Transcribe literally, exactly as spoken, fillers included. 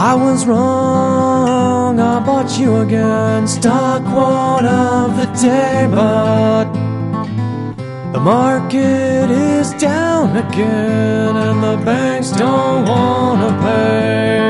I was wrong, I bought you again. Stock quote of the day, but the market is down again, and the banks don't wanna pay.